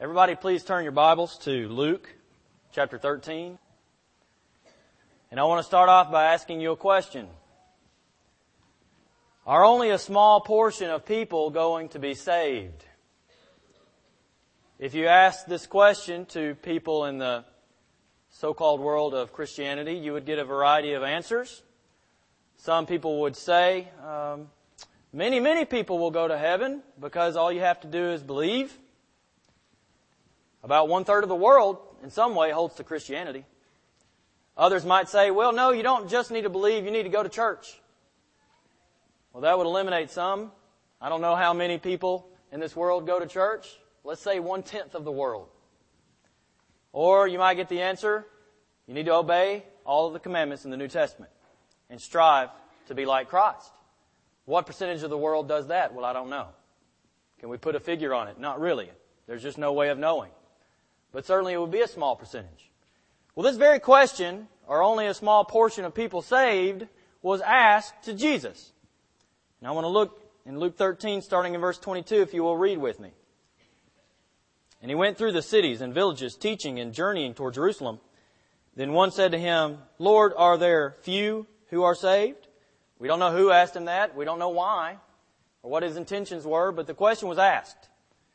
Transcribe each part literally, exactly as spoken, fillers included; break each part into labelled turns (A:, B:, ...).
A: Everybody please turn your Bibles to Luke chapter thirteen. And I want to start off by asking you a question. Are only a small portion of people going to be saved? If you ask this question to people in the so-called world of Christianity, you would get a variety of answers. Some people would say, um, many, many people will go to heaven because all you have to do is believe. About one-third of the world, in some way, holds to Christianity. Others might say, well, no, you don't just need to believe, you need to go to church. Well, that would eliminate some. I don't know how many people in this world go to church. Let's say one-tenth of the world. Or you might get the answer, you need to obey all of the commandments in the New Testament and strive to be like Christ. What percentage of the world does that? Well, I don't know. Can we put a figure on it? Not really. There's just no way of knowing. But certainly it would be a small percentage. Well, this very question, are only a small portion of people saved, was asked to Jesus. And I want to look in Luke thirteen, starting in verse twenty-two, if you will read with me. And he went through the cities and villages, teaching and journeying toward Jerusalem. Then one said to him, Lord, are there few who are saved? We don't know who asked him that. We don't know why or what his intentions were, but the question was asked.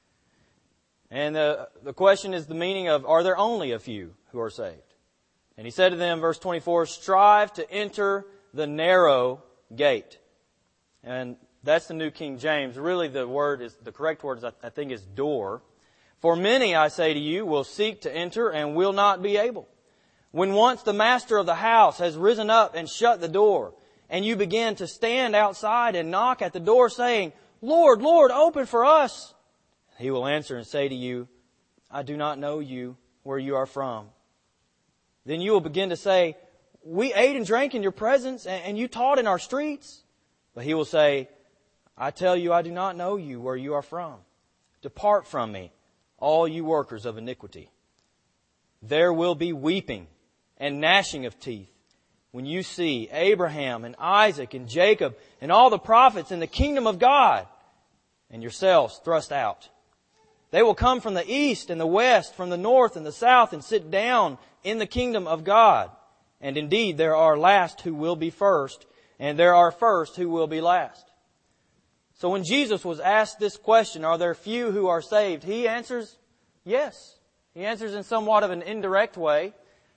A: And the, the question is the meaning of, are there only a few who are saved? And he said to them, verse twenty-four, strive to enter the narrow gate. And that's the New King James. Really the word is, the correct word is, I think, is door. For many, I say to you, will seek to enter and will not be able. When once the master of the house has risen up and shut the door, and you begin to stand outside and knock at the door, saying, Lord, Lord, open for us, he will answer and say to you, I do not know you, where you are from. Then you will begin to say, we ate and drank in your presence, and you taught in our streets. But he will say, I tell you, I do not know you, where you are from. Depart from me, all you workers of iniquity. There will be weeping and gnashing of teeth when you see Abraham and Isaac and Jacob and all the prophets in the kingdom of God and yourselves thrust out. They will come from the east and the west, from the north and the south, and sit down in the kingdom of God. And indeed there are last who will be first, and there are first who will be last. So when Jesus was asked this question, are there few who are saved? He answers, yes. He answers in somewhat of an indirect way.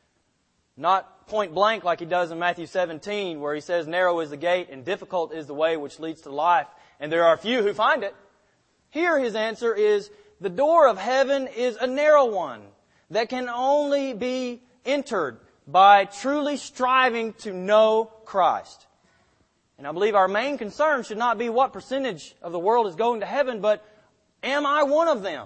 A: Not point blank like he does in Matthew seventeen, where he says, narrow is the gate and difficult is the way which leads to life, and there are few who find it. Here his answer is, the door of heaven is a narrow one that can only be entered by truly striving to know Christ. And I believe our main concern should not be what percentage of the world is going to heaven, but am I one of them?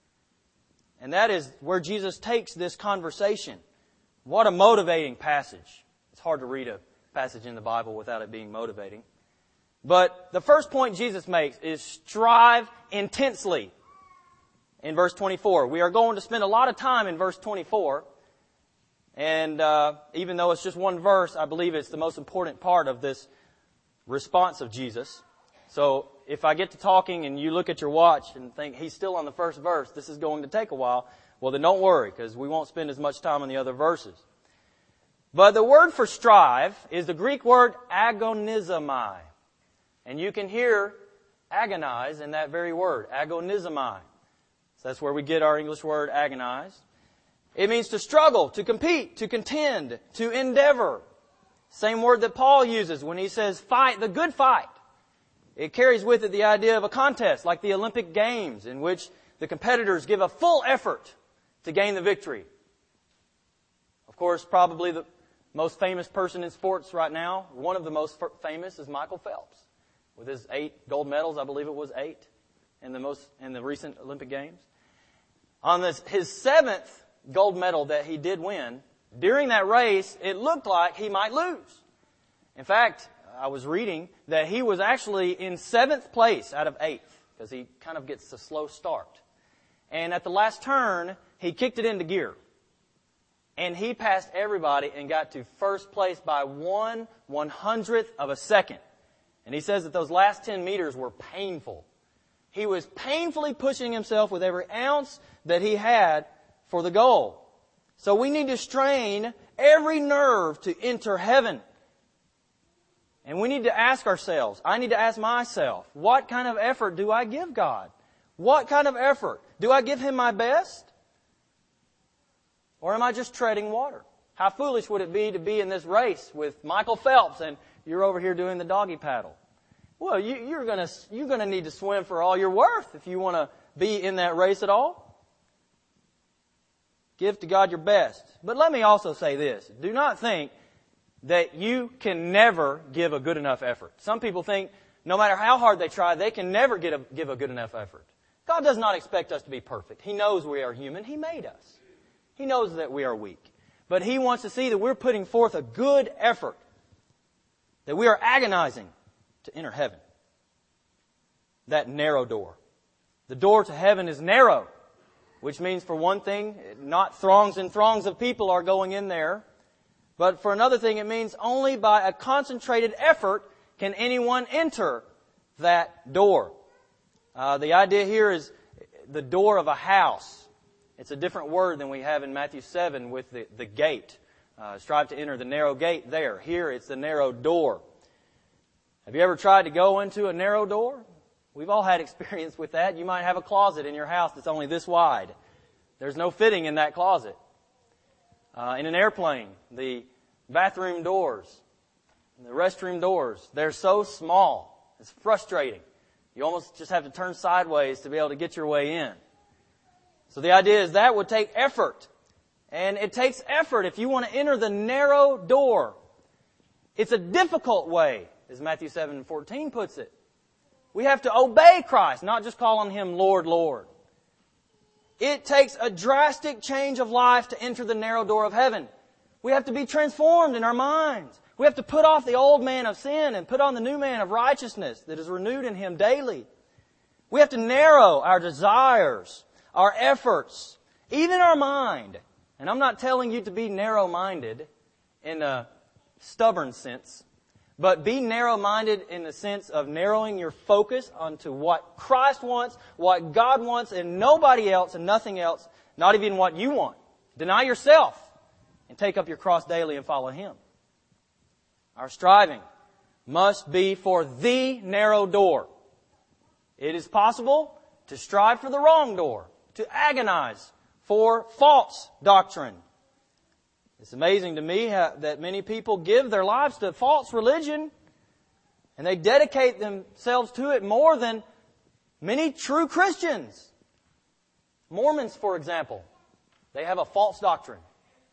A: And that is where Jesus takes this conversation. What a motivating passage. It's hard to read a passage in the Bible without it being motivating. But the first point Jesus makes is strive intensely. In verse twenty-four. We are going to spend a lot of time in verse twenty-four. And uh, even though it's just one verse, I believe it's the most important part of this response of Jesus. So if I get to talking and you look at your watch and think he's still on the first verse, this is going to take a while, well then don't worry, because we won't spend as much time on the other verses. But the word for strive is the Greek word agonizomai. And you can hear agonize in that very word, agonizomai. So that's where we get our English word agonize. It means to struggle, to compete, to contend, to endeavor. Same word that Paul uses when he says fight the good fight. It carries with it the idea of a contest like the Olympic Games, in which the competitors give a full effort to gain the victory. Of course, probably the most famous person in sports right now, one of the most famous, is Michael Phelps. With his eight gold medals, I believe it was eight, in the most in the recent Olympic Games. On this, his seventh gold medal that he did win, during that race, it looked like he might lose. In fact, I was reading that he was actually in seventh place out of eighth, because he kind of gets a slow start. And at the last turn, he kicked it into gear. And he passed everybody and got to first place by one one hundredth of a second. And he says that those last ten meters were painful. He was painfully pushing himself with every ounce that he had for the goal. So we need to strain every nerve to enter heaven. And we need to ask ourselves, I need to ask myself, what kind of effort do I give God? What kind of effort? Do I give Him my best? Or am I just treading water? How foolish would it be to be in this race with Michael Phelps and you're over here doing the doggy paddle? Well, you, you're going to you're going to need to swim for all you're worth if you want to be in that race at all. Give to God your best. But let me also say this. Do not think that you can never give a good enough effort. Some people think no matter how hard they try, they can never get a, give a good enough effort. God does not expect us to be perfect. He knows we are human. He made us. He knows that we are weak. But He wants to see that we're putting forth a good effort, that we are agonizing to enter heaven. That narrow door. The door to heaven is narrow, which means for one thing, not throngs and throngs of people are going in there. But for another thing, it means only by a concentrated effort can anyone enter that door. Uh, the idea here is the door of a house. It's a different word than we have in Matthew seven with the, the gate. Uh, strive to enter the narrow gate there. Here it's the narrow door. Have you ever tried to go into a narrow door? We've all had experience with that. You might have a closet in your house that's only this wide. There's no fitting in that closet. Uh, in an airplane, the bathroom doors, the restroom doors, they're so small. It's frustrating. You almost just have to turn sideways to be able to get your way in. So the idea is that would take effort. And it takes effort if you want to enter the narrow door. It's a difficult way, as Matthew seven fourteen puts it. We have to obey Christ, not just call on Him Lord, Lord. It takes a drastic change of life to enter the narrow door of heaven. We have to be transformed in our minds. We have to put off the old man of sin and put on the new man of righteousness that is renewed in Him daily. We have to narrow our desires, our efforts, even our mind. And I'm not telling you to be narrow-minded in a stubborn sense, but be narrow-minded in the sense of narrowing your focus onto what Christ wants, what God wants, and nobody else and nothing else, not even what you want. Deny yourself and take up your cross daily and follow Him. Our striving must be for the narrow door. It is possible to strive for the wrong door, to agonize for false doctrine. It's amazing to me how, that many people give their lives to false religion and they dedicate themselves to it more than many true Christians. Mormons, for example, they have a false doctrine.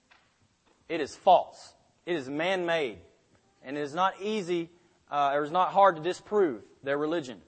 A: It is false. It is man-made. And it is not easy, uh, or it is not hard to disprove their religion.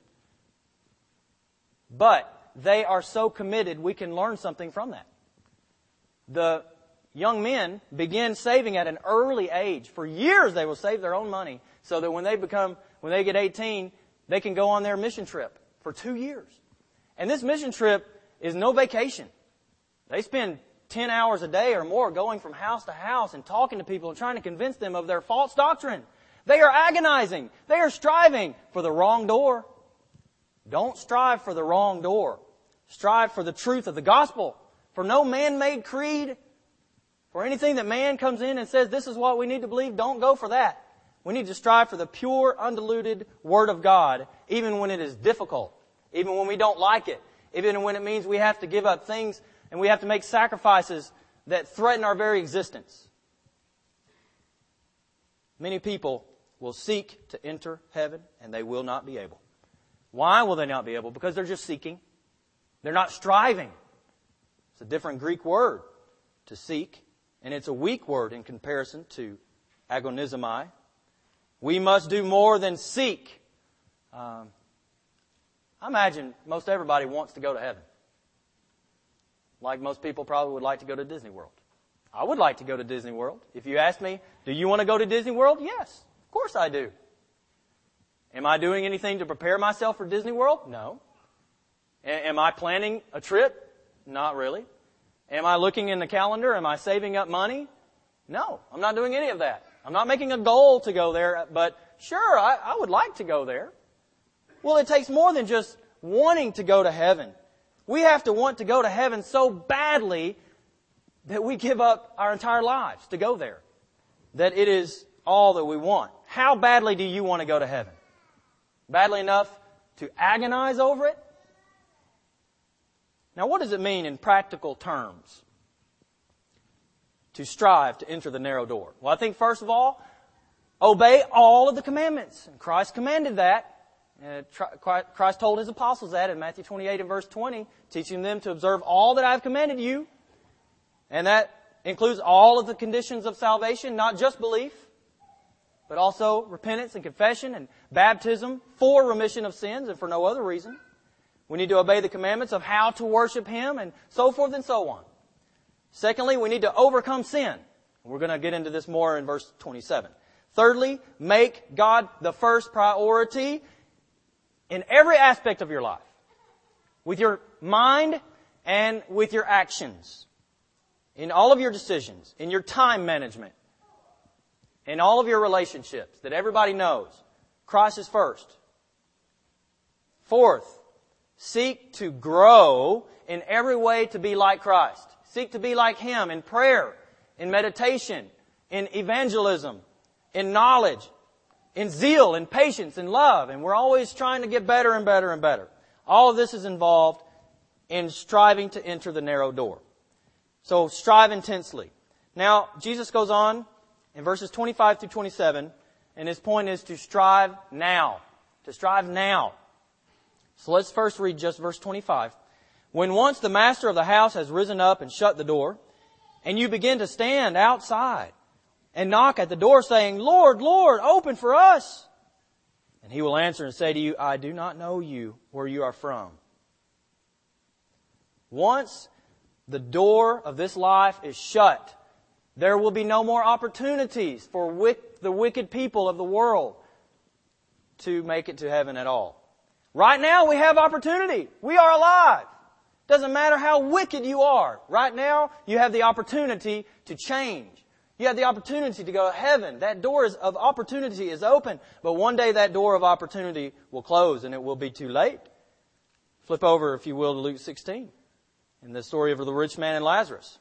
A: But they are so committed, we can learn something from that. The young men begin saving at an early age. For years they will save their own money so that when they become, when they get eighteen, they can go on their mission trip for two years. And this mission trip is no vacation. They spend ten hours a day or more going from house to house and talking to people and trying to convince them of their false doctrine. They are agonizing. They are striving for the wrong door. Don't strive for the wrong door. Strive for the truth of the gospel. For no man-made creed. For anything that man comes in and says, this is what we need to believe, don't go for that. We need to strive for the pure, undiluted Word of God, even when it is difficult, even when we don't like it, even when it means we have to give up things and we have to make sacrifices that threaten our very existence. Many people will seek to enter heaven and they will not be able. Why will they not be able? Because they're just seeking. They're not striving. It's a different Greek word, to seek. And it's a weak word in comparison to agonizomai. We must do more than seek. Um, I imagine most everybody wants to go to heaven. Like most people probably would like to go to Disney World. I would like to go to Disney World. If you ask me, do you want to go to Disney World? Yes, of course I do. Am I doing anything to prepare myself for Disney World? No. A- am I planning a trip? Not really. Am I looking in the calendar? Am I saving up money? No, I'm not doing any of that. I'm not making a goal to go there, but sure, I, I would like to go there. Well, it takes more than just wanting to go to heaven. We have to want to go to heaven so badly that we give up our entire lives to go there. That it is all that we want. How badly do you want to go to heaven? Badly enough to agonize over it? Now, what does it mean in practical terms to strive to enter the narrow door? Well, I think first of all, obey all of the commandments. And Christ commanded that. Uh, Christ told His apostles that in Matthew twenty-eight and verse twenty, teaching them to observe all that I have commanded you. And that includes all of the conditions of salvation, not just belief, but also repentance and confession and baptism for remission of sins and for no other reason. We need to obey the commandments of how to worship Him and so forth and so on. Secondly, we need to overcome sin. We're going to get into this more in verse twenty-seven. Thirdly, make God the first priority in every aspect of your life. With your mind and with your actions. In all of your decisions. In your time management. In all of your relationships. That everybody knows. Christ is first. Fourth, seek to grow in every way to be like Christ. Seek to be like Him in prayer, in meditation, in evangelism, in knowledge, in zeal, in patience, in love. And we're always trying to get better and better and better. All of this is involved in striving to enter the narrow door. So strive intensely. Now, Jesus goes on in verses twenty-five through twenty-seven, and His point is to strive now. To strive now. So let's first read just verse twenty-five. When once the master of the house has risen up and shut the door, and you begin to stand outside and knock at the door saying, Lord, Lord, open for us. And He will answer and say to you, I do not know you, where you are from. Once the door of this life is shut, there will be no more opportunities for wick, the wicked people of the world to make it to heaven at all. Right now we have opportunity. We are alive. Doesn't matter how wicked you are. Right now you have the opportunity to change. You have the opportunity to go to heaven. That door is, of opportunity is open. But one day that door of opportunity will close and it will be too late. Flip over, if you will, to Luke sixteen. In the story of the rich man and Lazarus.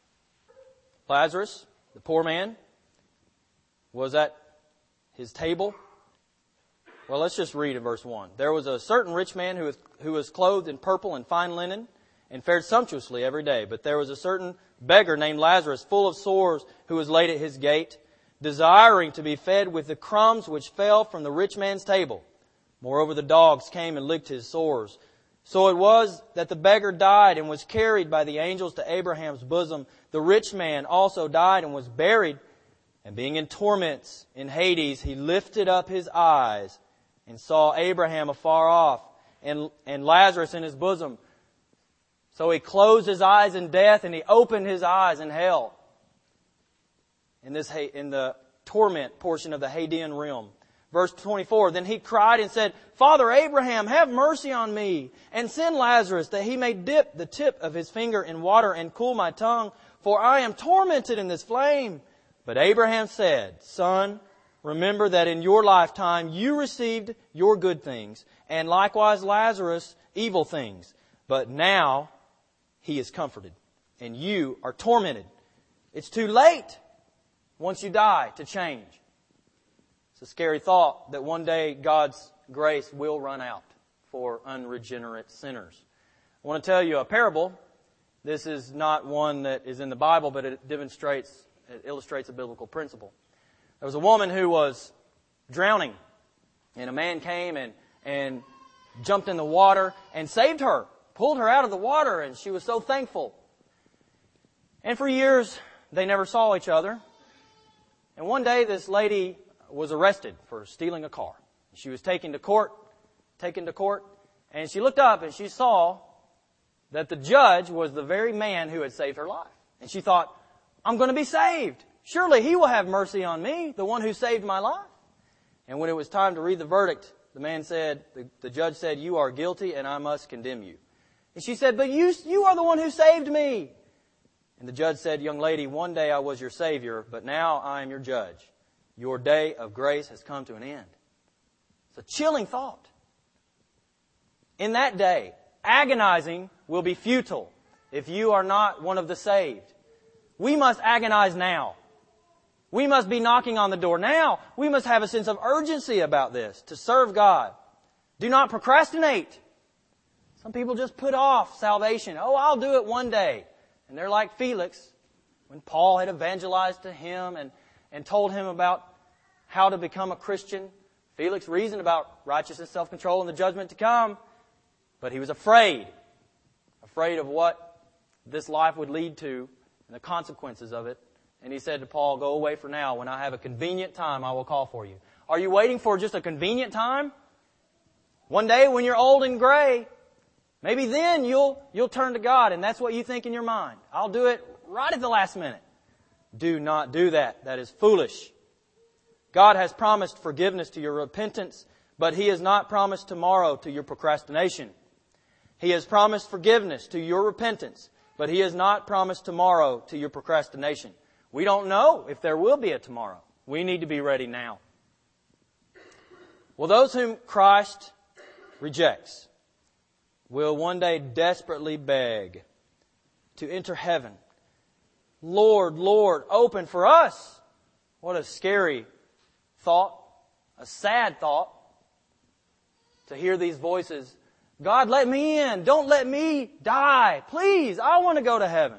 A: Lazarus, the poor man, was at his table. Well, let's just read in verse one. There was a certain rich man who was, who was clothed in purple and fine linen and fared sumptuously every day. But there was a certain beggar named Lazarus, full of sores, who was laid at his gate, desiring to be fed with the crumbs which fell from the rich man's table. Moreover, the dogs came and licked his sores. So it was that the beggar died and was carried by the angels to Abraham's bosom. The rich man also died and was buried. And being in torments in Hades, he lifted up his eyes and saw Abraham afar off and, and Lazarus in his bosom. So he closed his eyes in death and he opened his eyes in hell. In this, in the torment portion of the Hadean realm. Verse twenty-four, then he cried and said, Father Abraham, have mercy on me, and send Lazarus that he may dip the tip of his finger in water and cool my tongue, for I am tormented in this flame. But Abraham said, Son, remember that in your lifetime you received your good things, and likewise Lazarus evil things. But now he is comforted, and you are tormented. It's too late once you die to change. It's a scary thought that one day God's grace will run out for unregenerate sinners. I want to tell you a parable. This is not one that is in the Bible, but it demonstrates, it illustrates a biblical principle. There was a woman who was drowning, and a man came and, and jumped in the water and saved her, pulled her out of the water, and she was so thankful. And for years, they never saw each other. And one day, this lady was arrested for stealing a car. She was taken to court, taken to court, and she looked up and she saw that the judge was the very man who had saved her life. And she thought, I'm going to be saved. Surely he will have mercy on me, the one who saved my life. And when it was time to read the verdict, the man said, the, the judge said, you are guilty and I must condemn you. And she said, but you, you are the one who saved me. And the judge said, young lady, one day I was your savior, but now I am your judge. Your day of grace has come to an end. It's a chilling thought. In that day, agonizing will be futile if you are not one of the saved. We must agonize now. We must be knocking on the door now. We must have a sense of urgency about this to serve God. Do not procrastinate. Some people just put off salvation. Oh, I'll do it one day. And they're like Felix, when Paul had evangelized to him and, and told him about how to become a Christian. Felix reasoned about righteousness, self-control, and the judgment to come. But he was afraid. Afraid of what this life would lead to and the consequences of it. And he said to Paul, go away for now. When I have a convenient time, I will call for you. Are you waiting for just a convenient time? One day when you're old and gray, maybe then you'll, you'll turn to God, and that's what you think in your mind. I'll do it right at the last minute. Do not do that. That is foolish. God has promised forgiveness to your repentance, but He has not promised tomorrow to your procrastination. He has promised forgiveness to your repentance, but He has not promised tomorrow to your procrastination. We don't know if there will be a tomorrow. We need to be ready now. Well, those whom Christ rejects will one day desperately beg to enter heaven. Lord, Lord, open for us. What a scary thought, a sad thought to hear these voices. God, let me in. Don't let me die. Please, I want to go to heaven.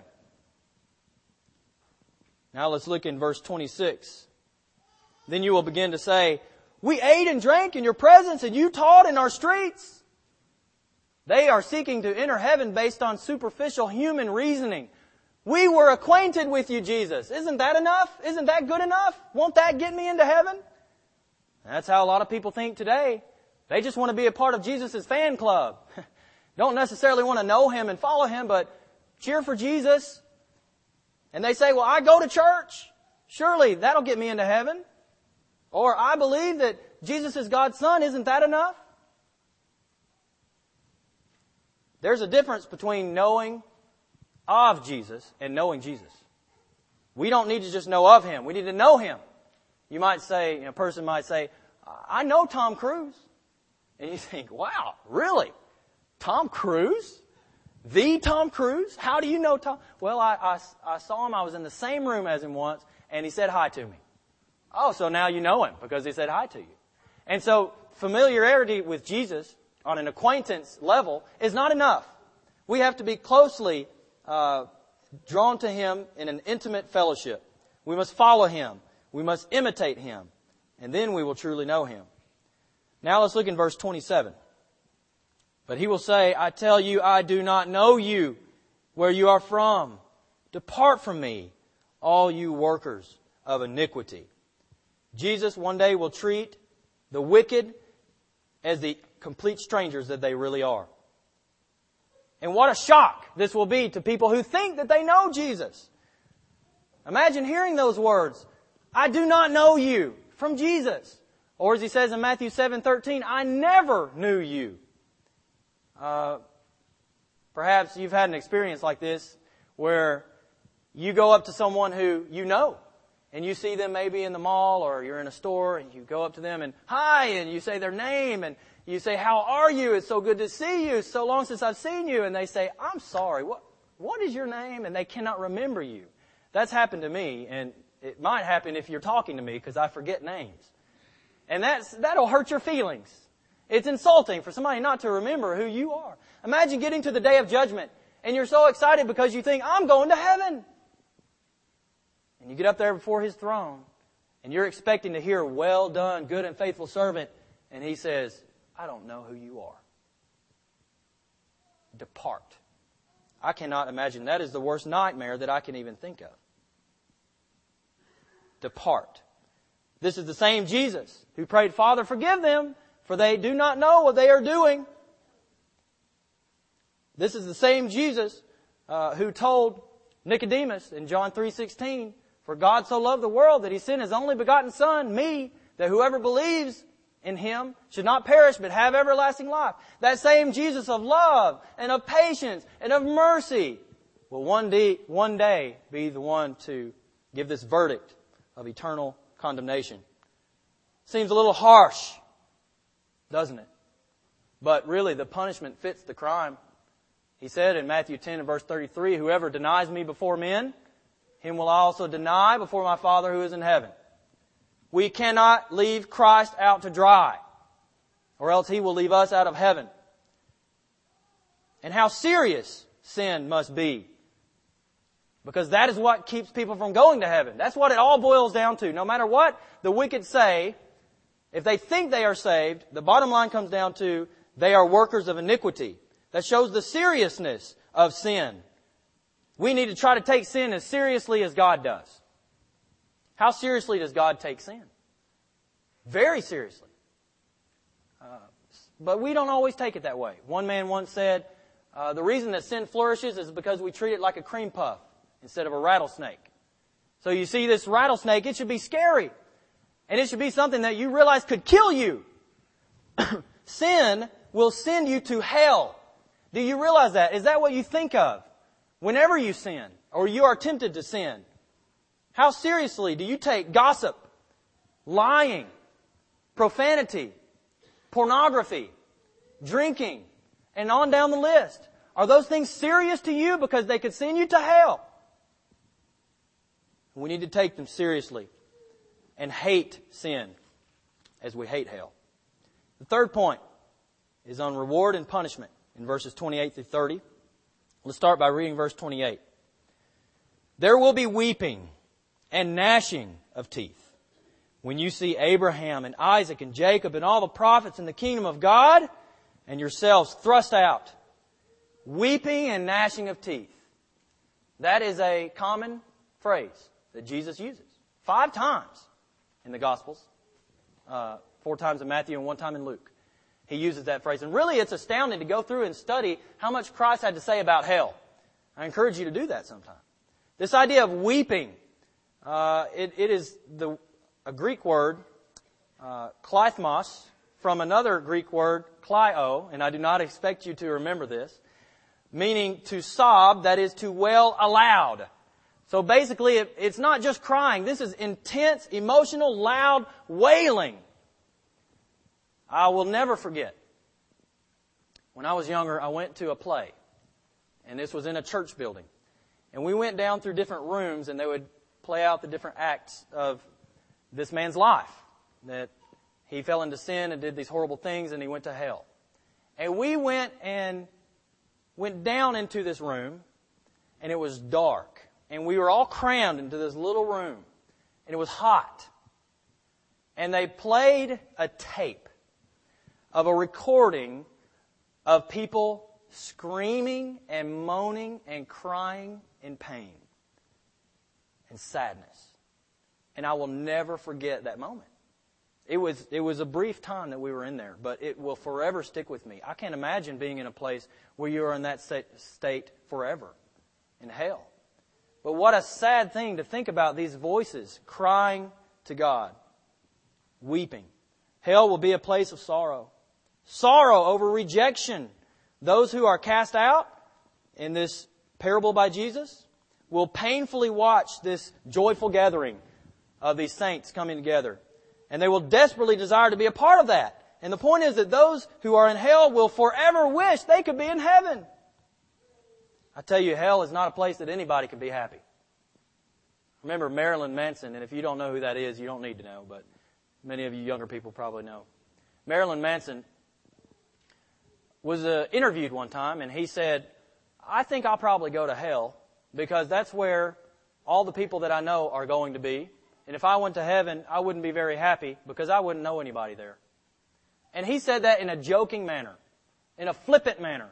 A: Now let's look in verse twenty-six. Then you will begin to say, we ate and drank in your presence and you taught in our streets. They are seeking to enter heaven based on superficial human reasoning. We were acquainted with you, Jesus. Isn't that enough? Isn't that good enough? Won't that get me into heaven? That's how a lot of people think today. They just want to be a part of Jesus' fan club. Don't necessarily want to know Him and follow Him, but cheer for Jesus. And they say, well, I go to church. Surely that'll get me into heaven. Or I believe that Jesus is God's Son. Isn't that enough? There's a difference between knowing of Jesus and knowing Jesus. We don't need to just know of Him. We need to know Him. You might say, you know, a person might say, I know Tom Cruise. And you think, wow, really? Tom Cruise? The Tom Cruise? How do you know Tom? Well, I, I, I saw him. I was in the same room as him once, and he said hi to me. Oh, so now you know him because he said hi to you. And so familiarity with Jesus on an acquaintance level is not enough. We have to be closely uh, drawn to Him in an intimate fellowship. We must follow Him. We must imitate Him. And then we will truly know Him. Now let's look in verse twenty-seven. But He will say, I tell you, I do not know you, where you are from. Depart from me, all you workers of iniquity. Jesus one day will treat the wicked as the complete strangers that they really are. And what a shock this will be to people who think that they know Jesus. Imagine hearing those words, I do not know you, from Jesus. Or as He says in Matthew seven thirteen, I never knew you. Uh, perhaps you've had an experience like this where you go up to someone who you know and you see them maybe in the mall or you're in a store and you go up to them and hi, and you say their name and you say, how are you? It's so good to see you. It's so long since I've seen you. And they say, I'm sorry. What, what is your name? And they cannot remember you. That's happened to me, and it might happen if you're talking to me because I forget names. And that's, that'll hurt your feelings. It's insulting for somebody not to remember who you are. Imagine getting to the day of judgment and you're so excited because you think, I'm going to heaven. And you get up there before His throne and you're expecting to hear, well done, good and faithful servant. And He says, I don't know who you are. Depart. I cannot imagine. That is the worst nightmare that I can even think of. Depart. This is the same Jesus who prayed, Father, forgive them, for they do not know what they are doing. This is the same Jesus uh, who told Nicodemus in John three sixteen, for God so loved the world that He sent His only begotten Son, me, that whoever believes in Him should not perish but have everlasting life. That same Jesus of love and of patience and of mercy will one day, one day be the one to give this verdict of eternal condemnation. Seems a little harsh, doesn't it? But really, the punishment fits the crime. He said in Matthew ten and verse thirty-three, whoever denies me before men, him will I also deny before my Father who is in heaven. We cannot leave Christ out to dry, or else He will leave us out of heaven. And how serious sin must be. Because that is what keeps people from going to heaven. That's what it all boils down to. No matter what the wicked say, if they think they are saved, the bottom line comes down to they are workers of iniquity. That shows the seriousness of sin. We need to try to take sin as seriously as God does. How seriously does God take sin? Very seriously. Uh, but we don't always take it that way. One man once said, uh, the reason that sin flourishes is because we treat it like a cream puff instead of a rattlesnake. So you see this rattlesnake, it should be scary. And it should be something that you realize could kill you. Sin will send you to hell. Do you realize that? Is that what you think of whenever you sin or you are tempted to sin? How seriously do you take gossip, lying, profanity, pornography, drinking, and on down the list? Are those things serious to you because they could send you to hell? We need to take them seriously and hate sin as we hate hell. The third point is on reward and punishment in verses twenty-eight through thirty. Let's start by reading verse twenty-eight. There will be weeping and gnashing of teeth when you see Abraham and Isaac and Jacob and all the prophets in the kingdom of God and yourselves thrust out. Weeping and gnashing of teeth. That is a common phrase that Jesus uses. Five times in the Gospels. Uh, four times in Matthew and one time in Luke. He uses that phrase. And really it's astounding to go through and study how much Christ had to say about hell. I encourage you to do that sometime. This idea of weeping, uh, it, it is the a Greek word, uh, kleithmos, from another Greek word, kleio, and I do not expect you to remember this, meaning to sob, that is to wail aloud. So basically, it, it's not just crying. This is intense, emotional, loud wailing. I will never forget. When I was younger, I went to a play. And this was in a church building. And we went down through different rooms and they would play out the different acts of this man's life. That he fell into sin and did these horrible things and he went to hell. And we went and went down into this room and it was dark. And we were all crammed into this little room. And it was hot. And they played a tape of a recording of people screaming and moaning and crying in pain and sadness. And I will never forget that moment. It was, it was a brief time that we were in there, but it will forever stick with me. I can't imagine being in a place where you are in that state forever, in hell. But what a sad thing to think about these voices crying to God, weeping. Hell will be a place of sorrow. Sorrow over rejection. Those who are cast out in this parable by Jesus will painfully watch this joyful gathering of these saints coming together. And they will desperately desire to be a part of that. And the point is that those who are in hell will forever wish they could be in heaven. I tell you, hell is not a place that anybody can be happy. Remember Marilyn Manson, and if you don't know who that is, you don't need to know, but many of you younger people probably know. Marilyn Manson was uh, interviewed one time, and he said, I think I'll probably go to hell because that's where all the people that I know are going to be. And if I went to heaven, I wouldn't be very happy because I wouldn't know anybody there. And he said that in a joking manner, in a flippant manner,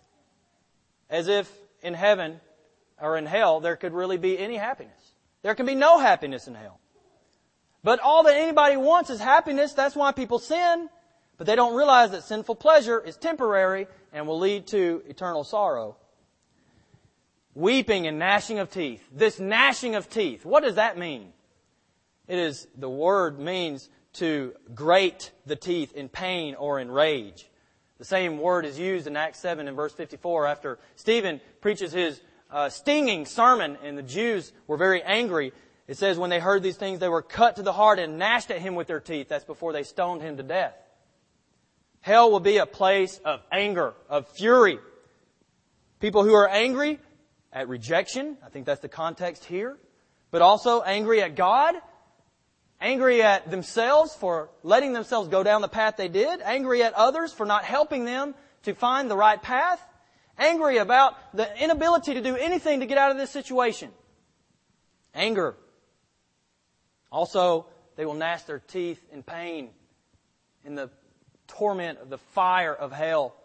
A: as if in heaven or in hell there could really be any happiness. There can be no happiness in hell. But all that anybody wants is happiness. That's why people sin. But they don't realize that sinful pleasure is temporary and will lead to eternal sorrow. Weeping and gnashing of teeth. This gnashing of teeth, what does that mean? It is, the word means to grate the teeth in pain or in rage. The same word is used in Acts seven in verse fifty-four after Stephen preaches his uh, stinging sermon and the Jews were very angry. It says when they heard these things, they were cut to the heart and gnashed at him with their teeth. That's before they stoned him to death. Hell will be a place of anger, of fury. People who are angry at rejection, I think that's the context here, but also angry at God, angry at themselves for letting themselves go down the path they did, angry at others for not helping them to find the right path, angry about the inability to do anything to get out of this situation. Anger. Also, they will gnash their teeth in pain, in the torment of the fire of hell.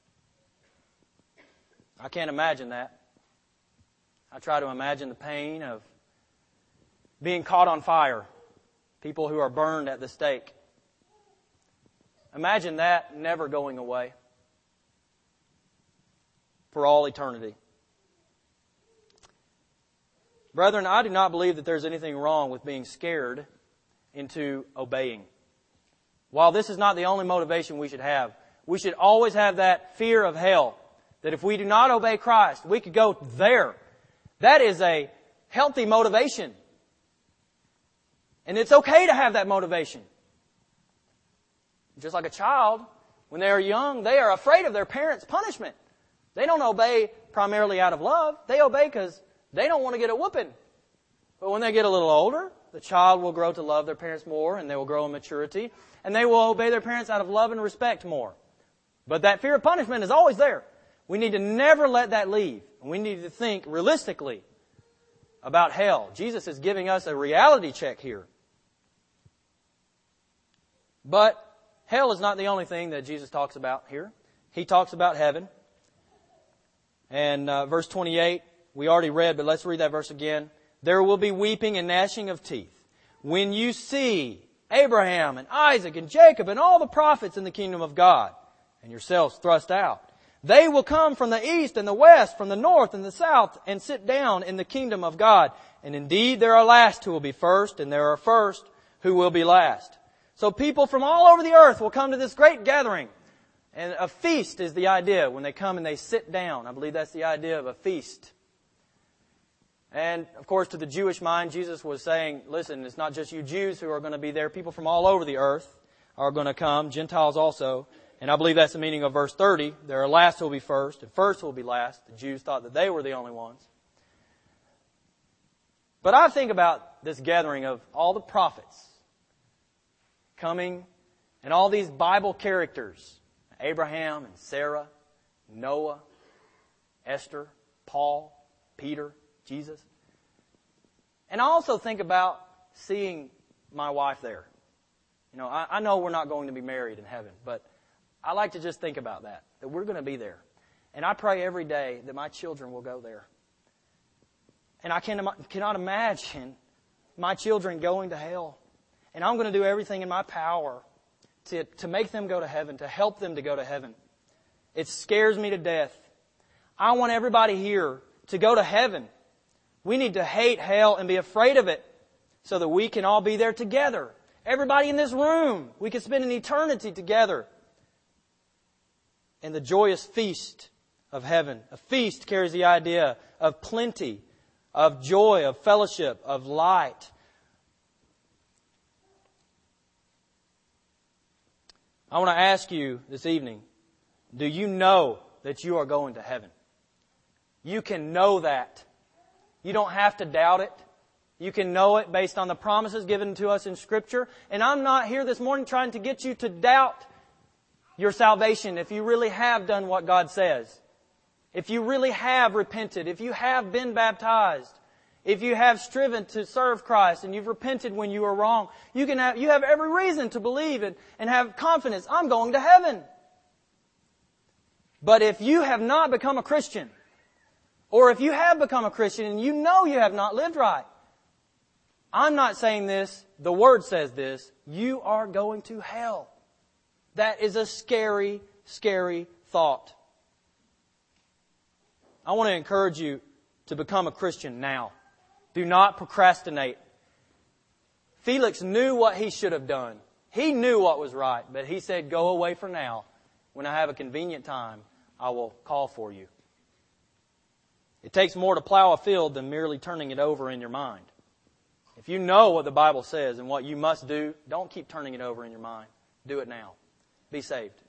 A: I can't imagine that. I try to imagine the pain of being caught on fire. People who are burned at the stake. Imagine that never going away for all eternity. Brethren, I do not believe that there's anything wrong with being scared into obeying. While this is not the only motivation we should have, we should always have that fear of hell. That if we do not obey Christ, we could go there. That is a healthy motivation. And it's okay to have that motivation. Just like a child, when they are young, they are afraid of their parents' punishment. They don't obey primarily out of love. They obey because they don't want to get a whooping. But when they get a little older, the child will grow to love their parents more, and they will grow in maturity, and they will obey their parents out of love and respect more. But that fear of punishment is always there. We need to never let that leave. We need to think realistically about hell. Jesus is giving us a reality check here. But hell is not the only thing that Jesus talks about here. He talks about heaven. And uh, verse twenty-eight, we already read, but let's read that verse again. There will be weeping and gnashing of teeth when you see Abraham and Isaac and Jacob and all the prophets in the kingdom of God and yourselves thrust out. They will come from the east and the west, from the north and the south, and sit down in the kingdom of God. And indeed there are last who will be first, and there are first who will be last. So people from all over the earth will come to this great gathering. And a feast is the idea when they come and they sit down. I believe that's the idea of a feast. And, of course, to the Jewish mind, Jesus was saying, listen, it's not just you Jews who are going to be there. People from all over the earth are going to come, Gentiles also. And I believe that's the meaning of verse thirty. There are last who will be first, and first who will be last. The Jews thought that they were the only ones. But I think about this gathering of all the prophets coming, and all these Bible characters, Abraham and Sarah, Noah, Esther, Paul, Peter, Jesus. And I also think about seeing my wife there. You know, I, I know we're not going to be married in heaven, but I like to just think about that, that we're going to be there. And I pray every day that my children will go there. And I can, cannot imagine my children going to hell. And I'm going to do everything in my power to, to make them go to heaven, to help them to go to heaven. It scares me to death. I want everybody here to go to heaven. We need to hate hell and be afraid of it so that we can all be there together. Everybody in this room, we can spend an eternity together in the joyous feast of heaven. A feast carries the idea of plenty, of joy, of fellowship, of light. I want to ask you this evening, do you know that you are going to heaven? You can know that. You don't have to doubt it. You can know it based on the promises given to us in Scripture. And I'm not here this morning trying to get you to doubt your salvation if you really have done what God says. If you really have repented. If you have been baptized. If you have striven to serve Christ and you've repented when you were wrong. You can have, you have every reason to believe it and have confidence. I'm going to heaven. But if you have not become a Christian, or if you have become a Christian and you know you have not lived right, I'm not saying this, the Word says this, you are going to hell. That is a scary, scary thought. I want to encourage you to become a Christian now. Do not procrastinate. Felix knew what he should have done. He knew what was right, but he said, go away for now. When I have a convenient time, I will call for you. It takes more to plow a field than merely turning it over in your mind. If you know what the Bible says and what you must do, don't keep turning it over in your mind. Do it now. Be saved.